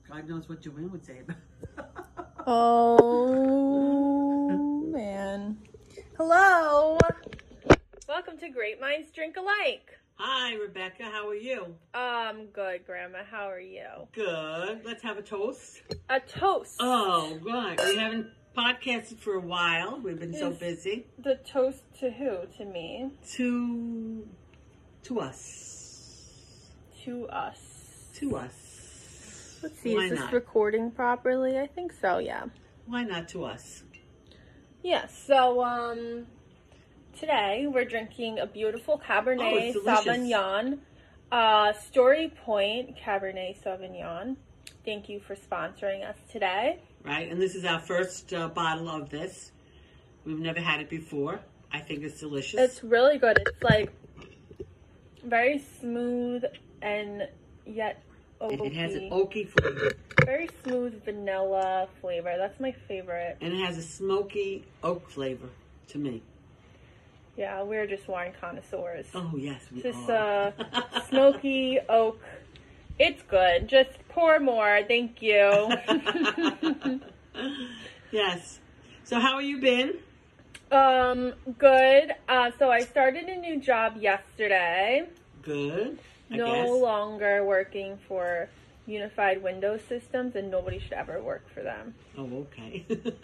God knows what Joanne would say. Oh, man. Hello. Welcome to Great Minds Drink Alike. Hi, Rebecca. How are you? Good, Grandma. How are you? Good. Let's have a toast. A toast. Oh, right. We haven't podcasted for a while. We've been so busy. The toast to who? To me? To us. To us. To us. Let's see, Why is this not? recording properly? I think so, yeah. Why not to us? Yeah, so, today we're drinking a beautiful Cabernet it's delicious. Sauvignon. Story Point Cabernet Sauvignon. Thank you for sponsoring us today. Right, and this is our first bottle of this. We've never had it before. I think it's delicious. It's really good. It's like very smooth and yet oaky. It has an oaky flavor. Very smooth vanilla flavor. That's my favorite. And it has a smoky oak flavor to me. Yeah, we're just wine connoisseurs. Oh, yes, we This are. smoky oak. It's good. Just pour more. Thank you. Yes. So how have you been? Good. So I started a new job yesterday. Good. No longer working for Unified Windows Systems, and nobody should ever work for them. Oh, okay.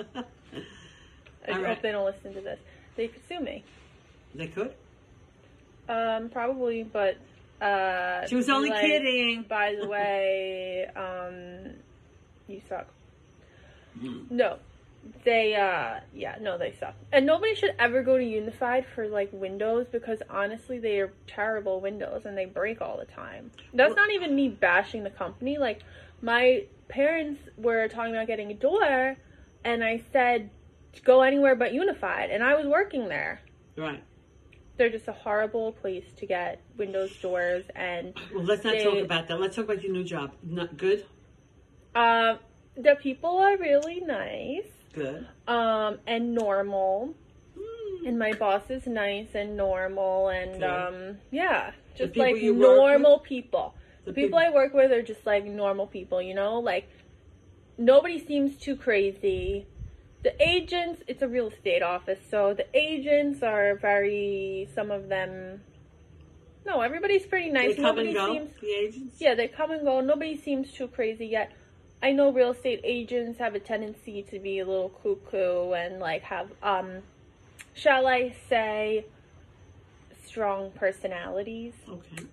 I hope they don't listen to this. They could sue me. They could? Probably, but She was only kidding. By the way, you suck. Mm. No. They they suck. And nobody should ever go to Unified for, like, Windows, because, honestly, they are terrible Windows, and they break all the time. That's not even me bashing the company. Like, my parents were talking about getting a door, and I said, go anywhere but Unified, and I was working there. Right. They're just a horrible place to get Windows doors, and... Well, let's not talk about that. Let's talk about your new job. Not good? The people are really nice. Good. And normal. And my boss is nice and normal, and yeah, just like normal people. The people I work with are just like normal people, you know, like nobody seems too crazy. The agents, it's a real estate office, so the agents are some of them, no, everybody's pretty nice. They come and go, the agents? Yeah, they come and go. Nobody seems too crazy yet. I know real estate agents have a tendency to be a little cuckoo and like have, shall I say, strong personalities. Okay.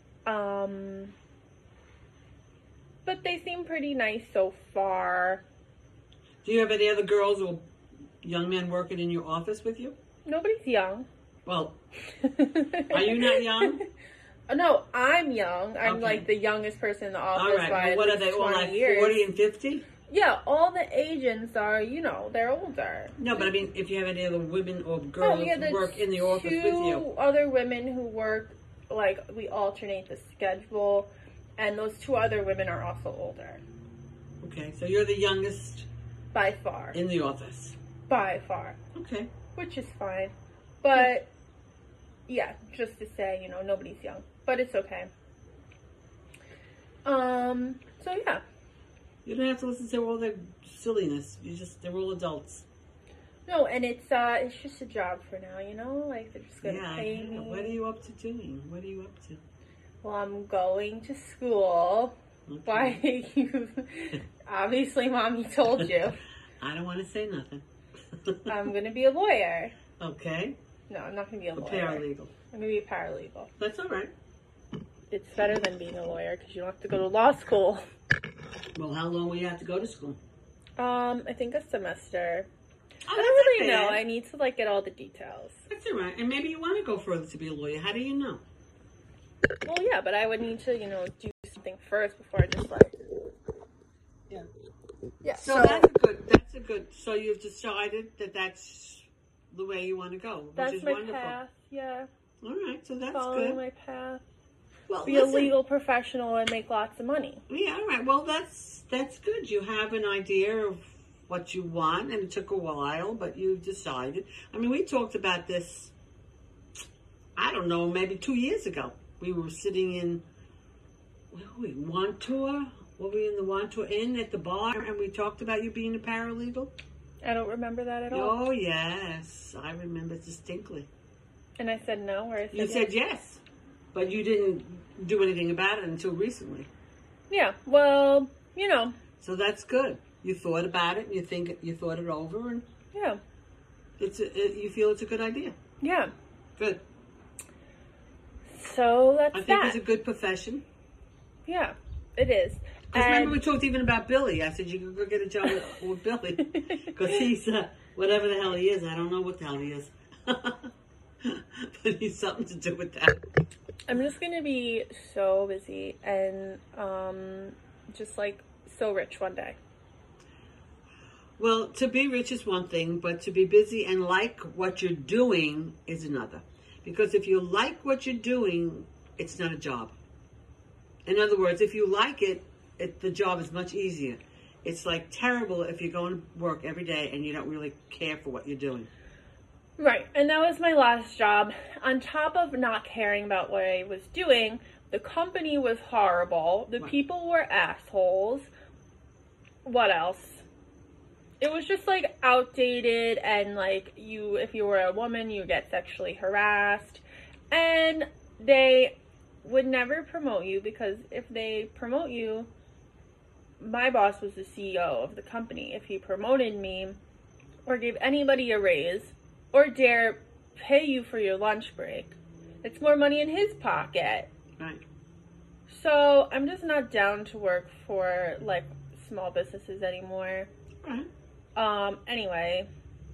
But they seem pretty nice so far. Do you have any other girls or young men working in your office with you? Nobody's young. Well, are you not young? No, I'm young. I'm Okay. like the youngest person in the office. All right. By Well, what are they, all like years. 40 and 50? Yeah, all the agents are, you know, they're older. No, but I mean, if you have any other women or girls who work in the office with you. Two other women who work, like, we alternate the schedule, and those two other women are also older. Okay, so you're the youngest By far. in the office. By far. Okay. Which is fine. But, yeah, just to say, you know, nobody's young. But it's okay. So yeah. You don't have to listen to all their silliness. They're all adults. No, and it's just a job for now, you know? Like, they're just gonna pay me. What are you up to doing? What are you up to? Well, I'm going to school. Okay. Why you... Obviously, Mommy told you. I don't want to say nothing. I'm gonna be a lawyer. Okay. No, I'm not gonna be a A lawyer. paralegal. I'm gonna be a paralegal. That's all right. It's better than being a lawyer because you don't have to go to law school. Well, how long will you have to go to school? I think a semester. Oh, I don't really know. I need to like get all the details. That's all right. And maybe you want to go further to be a lawyer. How do you know? Well, yeah, but I would need to, you know, do something first before I just like. Yeah. Yeah. So that's a good. So you've decided that that's the way you want to go, which That's is my wonderful. path. Yeah. All right. So that's Following good. my path. Well, Be a legal professional and make lots of money. Yeah. All right. Well, that's good. You have an idea of what you want, and it took a while, but you've decided. I mean, we talked about this, I don't know, maybe 2 years ago. We were sitting in Wantua Were we in the Wantua Inn at the bar and we talked about you being a paralegal? I don't remember that at all. Oh, yes. I remember distinctly. And I said no, or I said You said yes, but you didn't do anything about it until recently. Yeah, well, you know. So that's good. You thought about it, you thought it over, and yeah, you feel it's a good idea. Yeah. Good. So that's I think it's a good profession. Yeah, it is. Because remember we talked even about Billy. I said you could go get a job with Billy. Because he's, whatever the hell he is. I don't know what the hell he is. But he's something to do with that. I'm just going to be so busy and just like so rich one day. Well, to be rich is one thing, but to be busy and like what you're doing is another. Because if you like what you're doing, it's not a job. In other words, if you like it, the job is much easier. It's like terrible if you're going to work every day and you don't really care for what you're doing. Right, and that was my last job. On top of not caring about what I was doing, the company was horrible. The people were assholes. What else? It was just like outdated, and like if you were a woman, you get sexually harassed. And they would never promote you, because if they promote you, my boss was the CEO of the company. If he promoted me or gave anybody a raise or dare pay you for your lunch break, it's more money in his pocket. Right. So I'm just not down to work for like small businesses anymore. Right. Anyway,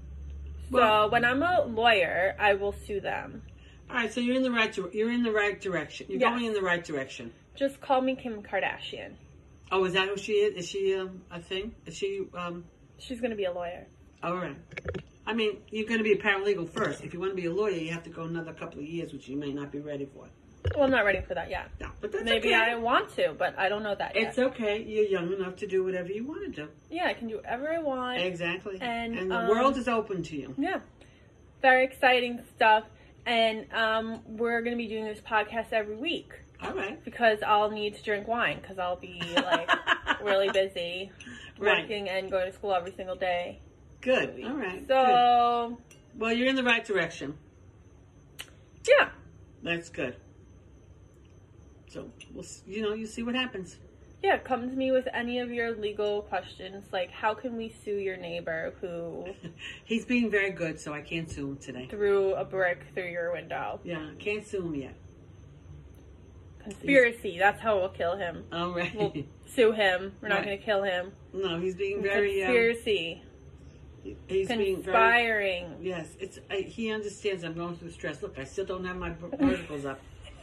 so when I'm a lawyer, I will sue them. All right, so you're in the right direction. You're going in the right direction. Just call me Kim Kardashian. Oh, is that who she is? Is she a thing? Is she She's going to be a lawyer. All right. I mean, you're going to be a paralegal first. If you want to be a lawyer, you have to go another couple of years, which you may not be ready for. Well, I'm not ready for that yet. No, but that's Maybe okay. I want to, but I don't know that yet. It's okay. You're young enough to do whatever you want to do. Yeah, I can do whatever I want. Exactly. And the world is open to you. Yeah. Very exciting stuff. And we're going to be doing this podcast every week. All right. Because I'll need to drink wine, because I'll be like really busy working and going to school every single day. Good. All right. So. Good. Well, you're in the right direction. Yeah. That's good. So, you see what happens. Yeah, come to me with any of your legal questions, like how can we sue your neighbor who... He's being very good, so I can't sue him today. Threw a brick through your window. Yeah, can't sue him yet. Conspiracy, that's how we'll kill him. All right. We'll sue him. We're not going to kill him. No, he's being very... Conspiracy. He's conspiring. Being very... Yes, he understands I'm going through stress. Look, I still don't have my verticals up.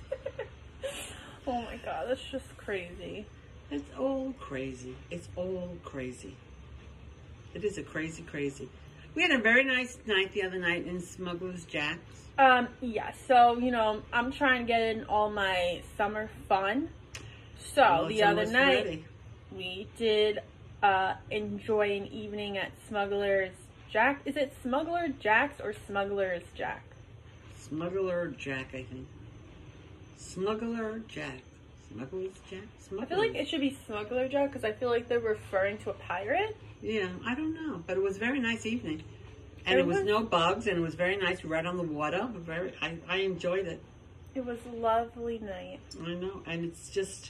Oh my God, that's just crazy. It's all crazy. It's all crazy. It is a crazy. We had a very nice night the other night in Smuggler's Jack's. Yeah, so, I'm trying to get in all my summer fun. So, the other night, we did enjoy an evening at Smuggler's Jack. Is it Smuggler Jack's or Smuggler's Jack? Smuggler Jack, I think. Smuggler Jack. Smuggler's Jack? I feel like it should be Smuggler Jack, because I feel like they're referring to a pirate. Yeah, I don't know. But it was a very nice evening. And it was no bugs, and it was very nice, right on the water. I enjoyed it. It was a lovely night. I know. And it's just,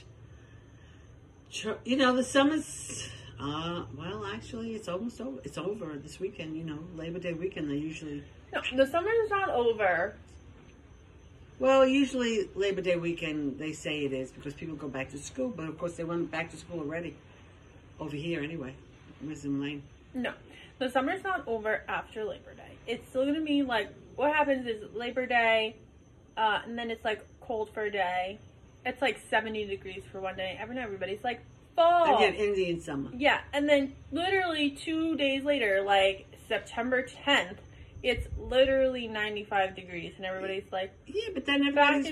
the summer's, well, actually, it's almost over. It's over this weekend, Labor Day weekend, they usually... No, the summer is not over. Well, usually Labor Day weekend, they say it is because people go back to school. But, of course, they went back to school already. Over here, anyway. Wisdom Lane. No. The summer's not over after Labor Day. It's still going to be, like, what happens is Labor Day, and then it's, like, cold for a day. It's, like, 70 degrees for one day. Everybody's, like, fall. Again, Indian summer. Yeah. And then literally 2 days later, like, September 10th, it's literally 95 degrees, and everybody's like, yeah, but then everybody's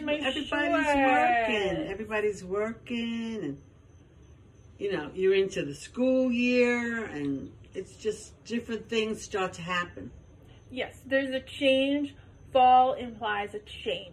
working, and you're into the school year, and it's just different things start to happen. Yes, there's a change. Fall implies a change.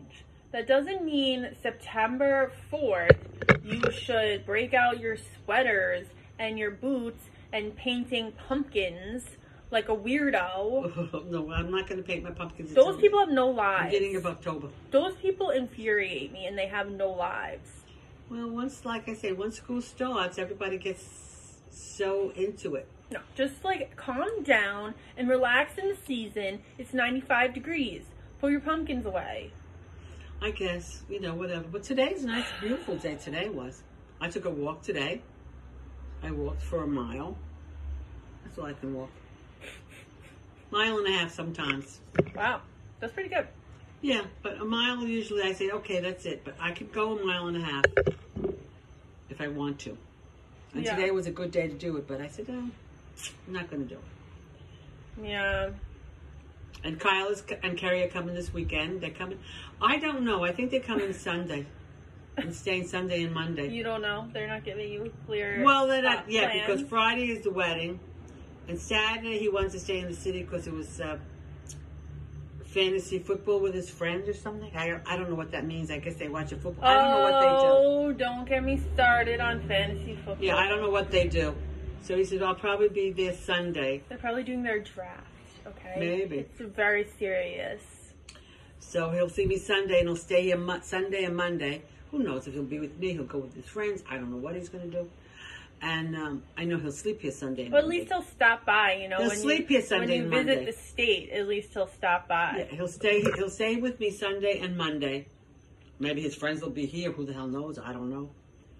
that doesn't mean September 4th you should break out your sweaters and your boots and painting pumpkins like a weirdo. No, I'm not going to paint my pumpkins. Those people have no lives. Beginning of October. Those people infuriate me, and they have no lives. Well, once school starts, everybody gets so into it. No, just like calm down and relax in the season. It's 95 degrees. Pull your pumpkins away. I guess, whatever. But today's a nice, beautiful day. Today was. I took a walk today. I walked for a mile. That's all I can walk. 1.5 miles sometimes. Wow, that's pretty good. Yeah, but a mile usually I say, okay, that's it. But I could go 1.5 miles if I want to. And today was a good day to do it, but I said, I'm not going to do it. Yeah. And Kyle and Kerry are coming this weekend. They're coming. I don't know. I think they're coming Sunday and staying Sunday and Monday. You don't know? They're not giving you clear. Well, they're not. Yeah, plans. because Friday is the wedding. And Saturday, he wants to stay in the city because it was fantasy football with his friends or something. I don't know what that means. I guess they watch a football. I don't know what they do. Oh, don't get me started on fantasy football. Yeah, I don't know what they do. So he said, I'll probably be there Sunday. They're probably doing their draft, okay? Maybe. It's very serious. So he'll see me Sunday, and he'll stay here Sunday and Monday. Who knows if he'll be with me? He'll go with his friends. I don't know what he's going to do. And I know he'll sleep here Sunday and But at Monday. least he'll stop by, He'll sleep here Sunday and Monday. When you visit the state, at least he'll stop by. Yeah, he'll stay with me Sunday and Monday. Maybe his friends will be here. Who the hell knows? I don't know.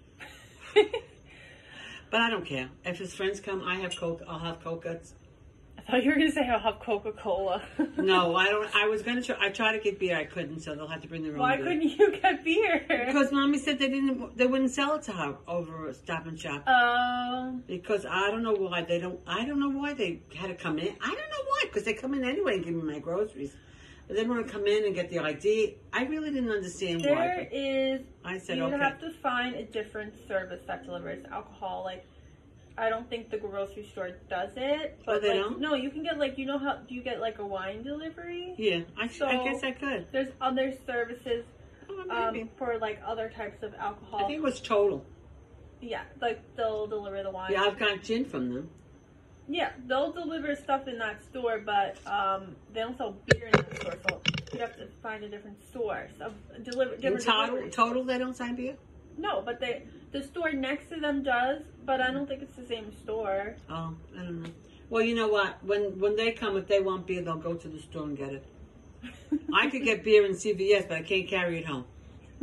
But I don't care. If his friends come, I'll have Coke-Ups. I thought you were going to say I'll have Coca-Cola. No, I don't. I was going to I tried to get beer. I couldn't, so they'll have to bring their own beer. Why couldn't you get beer? Because Mommy said they wouldn't sell it to her over Stop and Shop. Because I don't know why they had to come in. I don't know why, because they come in anyway and give me my groceries. But they want to come in and get the ID. I really didn't understand why. I said, you have to find a different service that delivers alcohol. Like, I don't think the grocery store does it. But they don't? No, you can get do you get like a wine delivery? Yeah, I guess I could. There's other services maybe. for like other types of alcohol. I think it was Total. Yeah, like they'll deliver the wine. Yeah, I've got gin from them. Yeah, they'll deliver stuff in that store, but they don't sell beer in that store, so you have to find a different store. So Total, they don't sell beer? No, but the store next to them does, but I don't think it's the same store. Oh, I don't know. Well, you know what? When they come, if they want beer, they'll go to the store and get it. I could get beer in CVS, but I can't carry it home.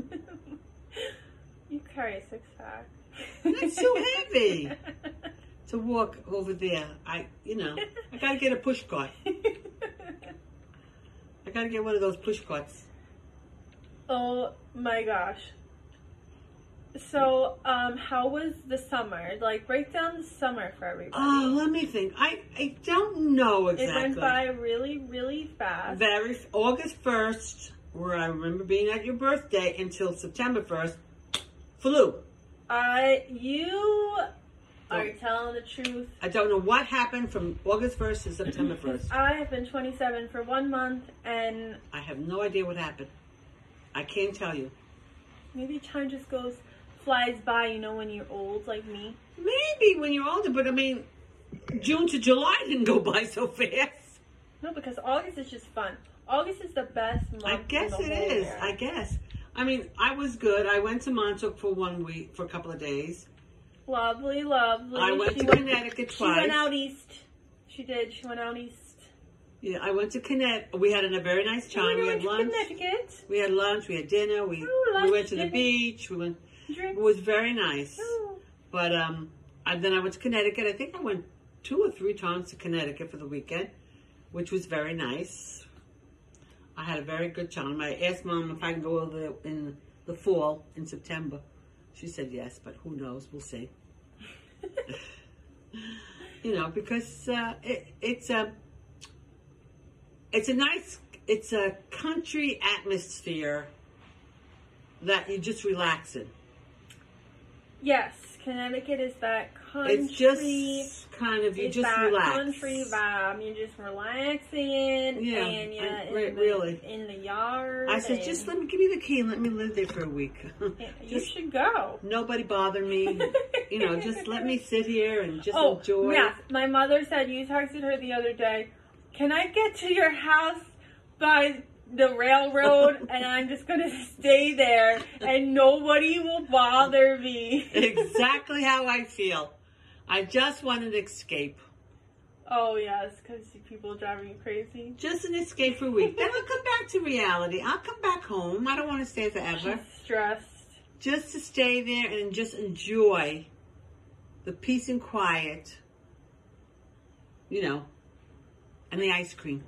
You carry a 6-pack. That's so heavy to walk over there. I gotta get a push cart. I gotta get one of those push carts. Oh my gosh. So, how was the summer? Like, break down the summer for everybody. Oh, let me think. I don't know exactly. It went by really, really fast. August 1st, where I remember being at your birthday, until September 1st, flew. You are telling the truth. I don't know what happened from August 1st to September 1st. I have been 27 for 1 month, and I have no idea what happened. I can't tell you. Maybe time just flies by, when you're old like me. Maybe when you're older, but I mean, June to July didn't go by so fast. No, because August is just fun. August is the best month. I guess it is. Year. I guess. I mean, I was good. I went to Montauk for a couple of days. Lovely, lovely. I went to Connecticut twice. She went out east. She did. She went out east. Yeah, I went to Connecticut. We had a very nice time. We had lunch. Connecticut. We had lunch. We had dinner. We went to the beach. It was very nice. Oh. But and then I went to Connecticut. I think I went 2 or 3 times to Connecticut for the weekend, which was very nice. I had a very good time. I asked Mom if I can go over there in the fall, in September. She said yes, but who knows? We'll see. Because it's a country atmosphere that you just relax in. Yes. Connecticut is that country. It's just kind of, you just relax. Country vibe. You're just relaxing, and you're really in the yard. I said, just give me the key and let me live there for a week. You should go. Nobody bother me. Just let me sit here and just enjoy. Yeah, my mother said, you texted her the other day, can I get to your house by the railroad and I'm just going to stay there and nobody will bother me? Exactly how I feel. I just want an escape. Oh, yes, because people are driving you crazy. Just an escape for a week. Then I'll come back to reality. I'll come back home. I don't want to stay forever. She's stressed. Just to stay there and just enjoy the peace and quiet, and the ice cream.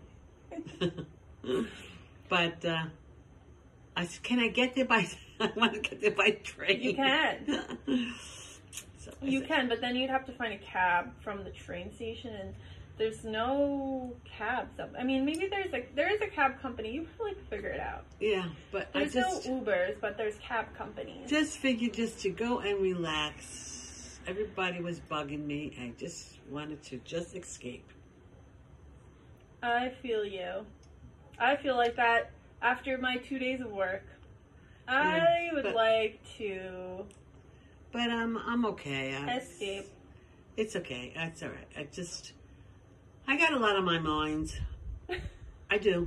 But can I get there by? I want to get there by train. You can. You can, but then you'd have to find a cab from the train station, and there's no cabs up. I mean, maybe there is a cab company. You probably could figure it out. Yeah, but there's no Ubers, but there's cab companies. Just figured just to go and relax. Everybody was bugging me. I just wanted to just escape. I feel you. I feel like that after my 2 days of work. I would like to... But I'm okay. Escape. It's okay. It's all right. I got a lot on my mind. I do.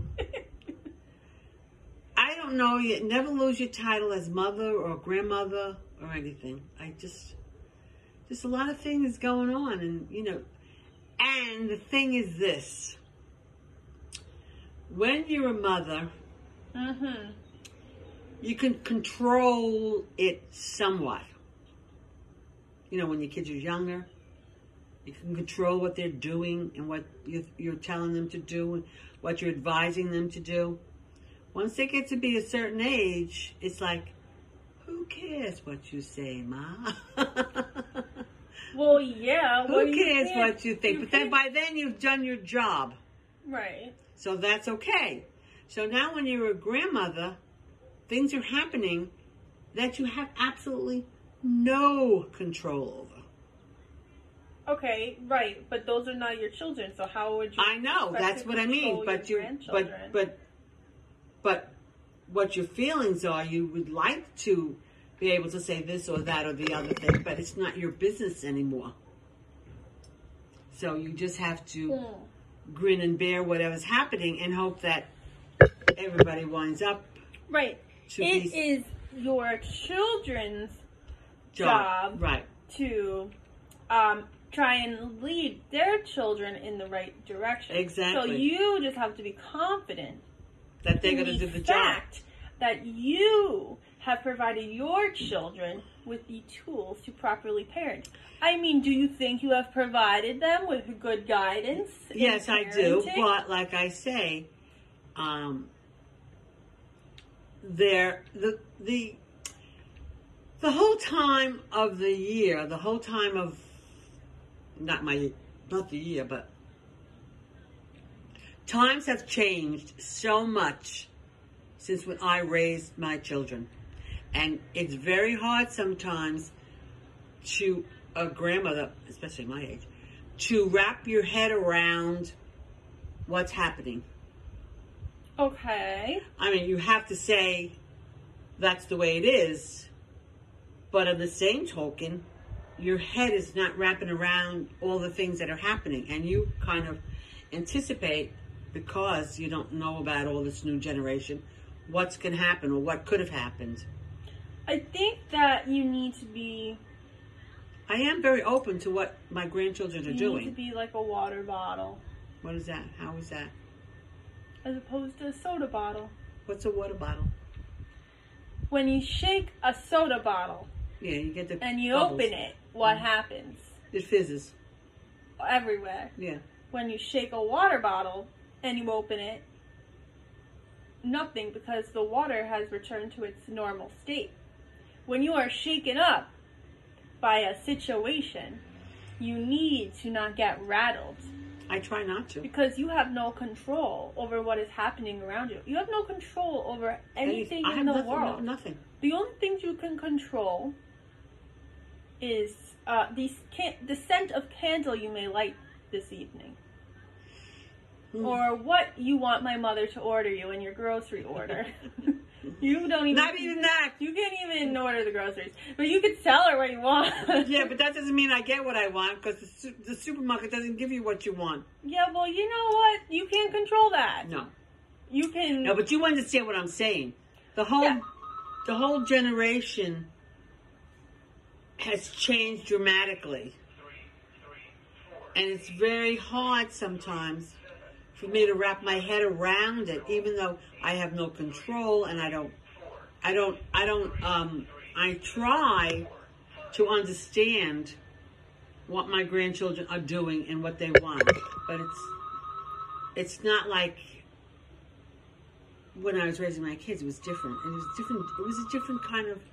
I don't know yet. Never lose your title as mother or grandmother or anything. Just a lot of things going on, and and the thing is this: when you're a mother, you can control it somewhat. When your kids are younger, you can control what they're doing and what you're telling them to do and what you're advising them to do. Once they get to be a certain age, it's like, who cares what you say, Ma? Well, yeah. Who cares what you think? But then by then you've done your job. Right. So that's okay. So now when you're a grandmother, things are happening that you have absolutely no control over. Okay, right, but those are not your children, so how would you? I know, that's what I mean. But what your feelings are, you would like to be able to say this or that or the other thing, but it's not your business anymore. So you just have to grin and bear whatever's happening and hope that everybody winds up. Right. It is your children's job right, to try and lead their children in the right direction. Exactly. So you just have to be confident that they're going to do the job. That you have provided your children with the tools to properly parent. I mean, do you think you have provided them with good guidance? Yes, I do. But like I say, the whole time of the year, the whole time of not the year, but times have changed so much since when I raised my children. And it's very hard sometimes to a grandmother, especially my age, to wrap your head around what's happening. Okay. I mean, you have to say that's the way it is, but on the same token, your head is not wrapping around all the things that are happening, and you kind of anticipate, because you don't know about all this new generation, what's going to happen or what could have happened. I think that you need to be... I am very open to what my grandchildren are doing. You need to be like a water bottle. What is that? How is that? As opposed to a soda bottle. What's a water bottle? When you shake a soda bottle... Yeah, you get the and you bubbles. open it, what happens? It fizzes. Everywhere. Yeah. When you shake a water bottle and you open it, nothing, because the water has returned to its normal state. When you are shaken up by a situation, you need to not get rattled. I try not to. Because you have no control over what is happening around you. You have no control over anything in the world. Nothing. The only things you can control is the scent of candle you may light this evening. Or what you want my mother to order you in your grocery order. You don't even... Not even that. You can't even order the groceries. But you could tell her what you want. Yeah, but that doesn't mean I get what I want, because the supermarket doesn't give you what you want. Yeah, well, you know what? You can't control that. No. You can... No, but you understand what I'm saying. The whole generation has changed dramatically. And it's very hard sometimes for me to wrap my head around it, even though I have no control, and I try to understand what my grandchildren are doing and what they want, but it's not like when I was raising my kids. It was different. It was different. It was a different kind of...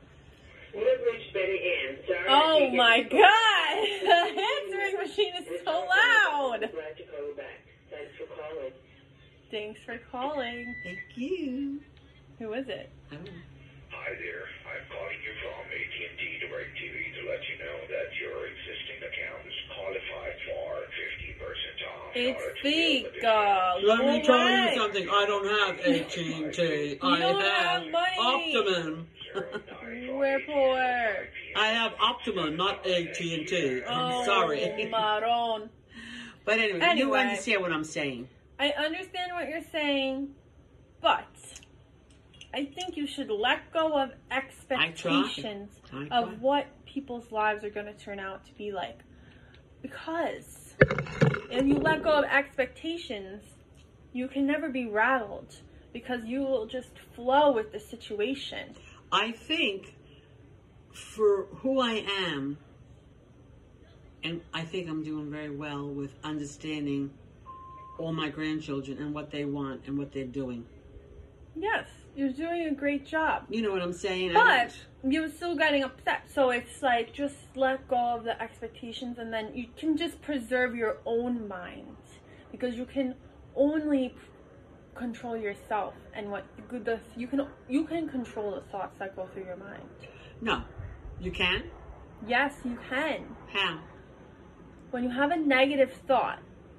Oh my God! The answering machine is so loud! Glad to call you back. Thanks for calling. Thanks for calling. Thank you. Who is it? I don't know. Hi there. I'm calling you from AT&T DirecTV to let you know that your existing account is qualified for 50% off. It's Vika. Let me tell you something. I don't have AT&T. I don't have have money. Optimum. We're poor. I have Optimum, not AT&T. I'm sorry. Maron. But anyway, you understand what I'm saying. I understand what you're saying, but I think you should let go of expectations of what people's lives are going to turn out to be like. Because if you let go of expectations, you can never be rattled, because you will just flow with the situation. I think for who I am, and I think I'm doing very well with understanding all my grandchildren and what they want and what they're doing. Yes, you're doing a great job. You know what I'm saying? But you're still getting upset. So it's like, just let go of the expectations, and then you can just preserve your own mind. Because you can only control yourself, and you can control the thoughts that go through your mind. No. You can? Yes, you can. How? When you have a negative thought,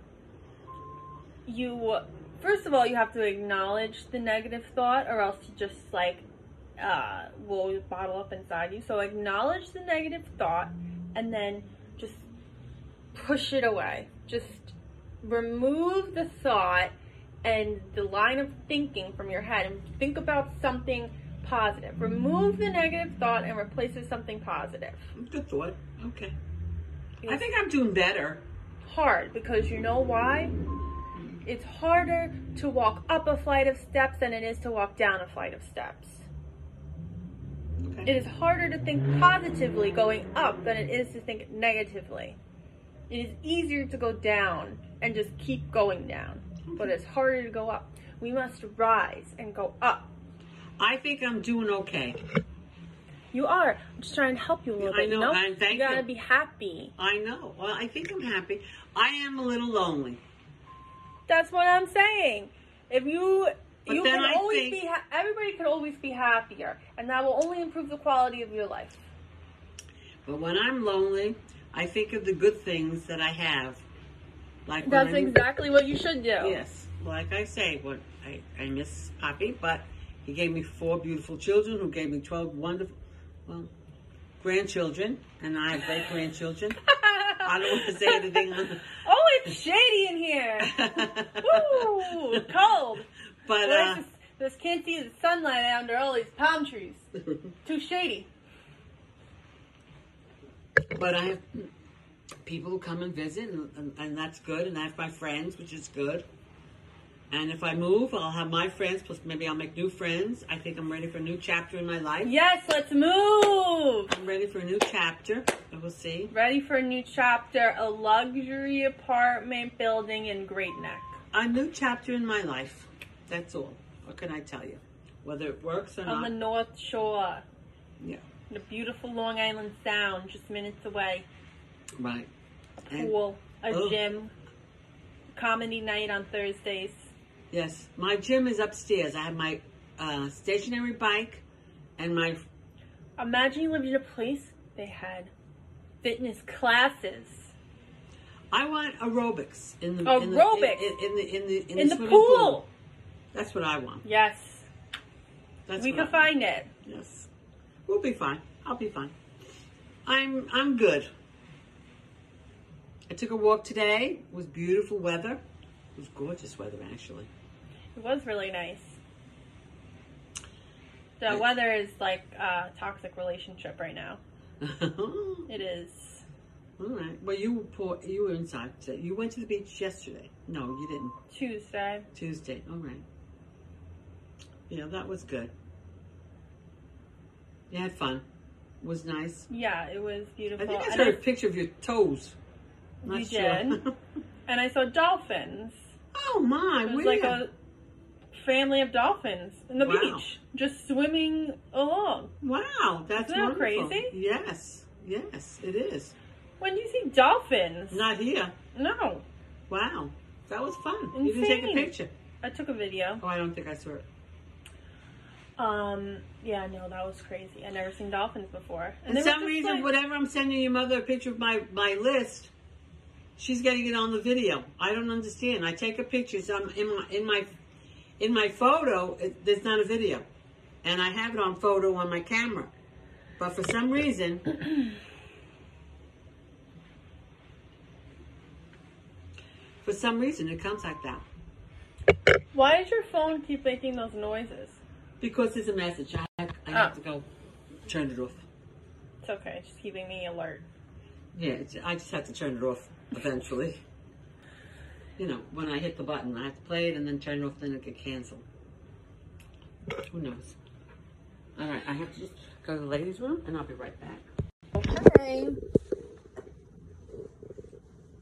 first of all, you have to acknowledge the negative thought, or else you just will bottle up inside you. So acknowledge the negative thought, and then just push it away. Just remove the thought and the line of thinking from your head, and think about something positive. Remove the negative thought and replace it with something positive. Good thought. Okay. I think I'm doing better. Hard, because you know why? It's harder to walk up a flight of steps than it is to walk down a flight of steps. Okay. It is harder to think positively going up than it is to think negatively. It is easier to go down and just keep going down, but it's harder to go up. We must rise and go up. I think I'm doing okay. You are. I'm just trying to help you a little bit. I know, you know? and thank you. You gotta be happy. I know. Well, I think I'm happy. I am a little lonely. That's what I'm saying. Everybody can always be happier, and that will only improve the quality of your life. But when I'm lonely, I think of the good things that I have. Like that's exactly what you should do. Yes. Like I say, I miss Poppy, but he gave me 4 beautiful children who gave me 12 wonderful, grandchildren, and I have great grandchildren. I don't want to say anything. Oh, it's shady in here. Woo, cold. But this can't see the sunlight under all these palm trees. Too shady. But I have people who come and visit, and that's good. And I have my friends, which is good. And if I move, I'll have my friends, plus maybe I'll make new friends. I think I'm ready for a new chapter in my life. Yes, let's move! I'm ready for a new chapter. We'll see. Ready for a new chapter. A luxury apartment building in Great Neck. A new chapter in my life. That's all. What can I tell you? Whether it works or not. On the North Shore. Yeah. The beautiful Long Island Sound, just minutes away. Right. A pool, a gym, comedy night on Thursdays. Yes, my gym is upstairs. I have my stationary bike and my... Imagine you lived in a place they had fitness classes. I want aerobics in the Aerobics in the pool. pool. That's what I want. Yes, That's we what can I find it. want. Yes, we'll be fine. I'll be fine. I'm good. I took a walk today. It was beautiful weather. It was gorgeous weather, actually. It was really nice. The weather is like a toxic relationship right now. It is. All right. Well, you were inside. So you went to the beach yesterday. No, you didn't. Tuesday. All right. Yeah, that was good. You had fun. It was nice. Yeah, it was beautiful. I think I saw a picture of your toes. You did. And I saw dolphins. Oh my! It was like a family of dolphins in the beach, just swimming along. Wow, that's Isn't that wonderful. crazy? Yes, it is. When do you see dolphins? Not here. No. Wow, that was fun. Insane. You didn't take a picture. I took a video. Oh, I don't think I saw it. Yeah, no, that was crazy. I'd never seen dolphins before. And for some reason, whenever I'm sending your mother a picture of my list, she's getting it on the video. I don't understand. I take a picture. So in my photo, there's not a video, and I have it on photo on my camera. But for some reason, it comes like that. Why does your phone keep making those noises? Because there's a message. I have to go turn it off. It's okay. It's just keeping me alert. Yeah, I just have to turn it off eventually. You know, when I hit the button, I have to play it and then turn it off, then it get canceled. Who knows? All right, I have to just go to the ladies' room, and I'll be right back. Okay.